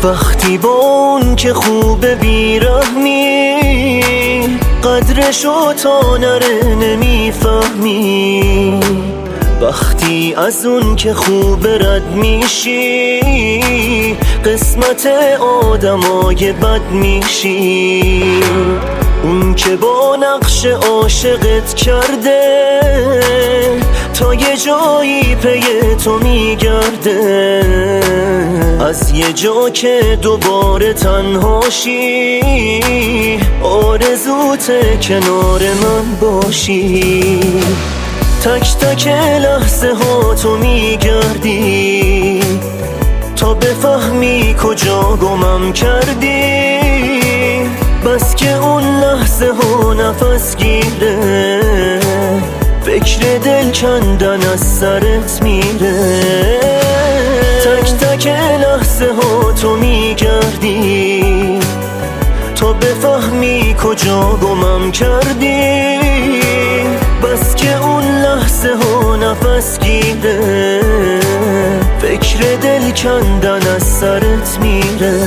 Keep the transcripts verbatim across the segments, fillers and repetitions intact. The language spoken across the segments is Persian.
وقتی با اون که خوب بیرحمی قدرشو تا نره نمیفهمی، وقتی از اون که خوب رد میشی قسمت آدمای بد میشی. اون که با نقش عاشقت کرده تا یه جایی پی تو میگرده، از یه جا که دوباره تنهاشی آرزوت کنار من باشی. تک تک لحظه ها تو میگردی تا بفهمی کجا گمم کردی، بس که اون لحظه ها نفس گیره فکر دل کندن از سرت میره. تک تک لحظه ها تو میگردی تا بفهمی کجا گمم کردی، بس که اون لحظه ها نفس گیره فکر دل کندن از سرت میره.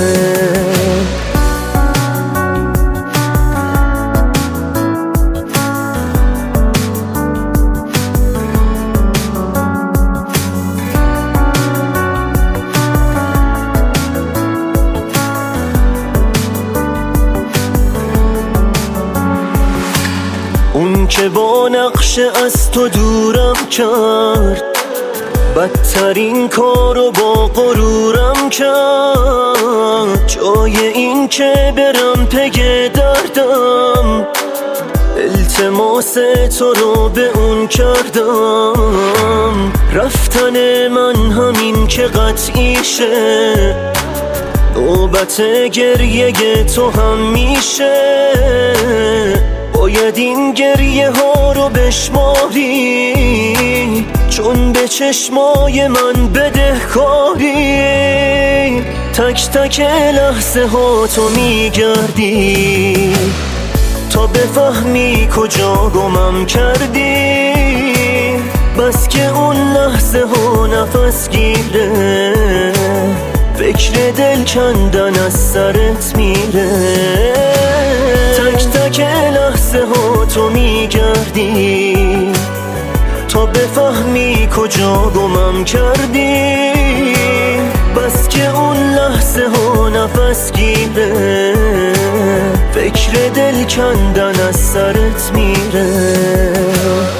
اون که با نقش از تو دورم کرد بدترین کارو با غرورم کرد، جای این که برم پی دردم التماس تو رو به اون کردم. رفتن من همین که قطعیشه، نوبت گریه تو هم میشه، باید این گریه ها رو بشماری چون به چشمای من بدهکاری. تک تک لحظه ها تو میگردی تا بفهمی کجا گمم کردی، بس که اون لحظه ها نفس گیره فکر دل کندن از سرت میره. تک تک لحظه ها تو میگردی تا بفهمی کجا گمم کردی، بس که اون لحظه ها نفس گیره فکر دل کندن از سرت میره.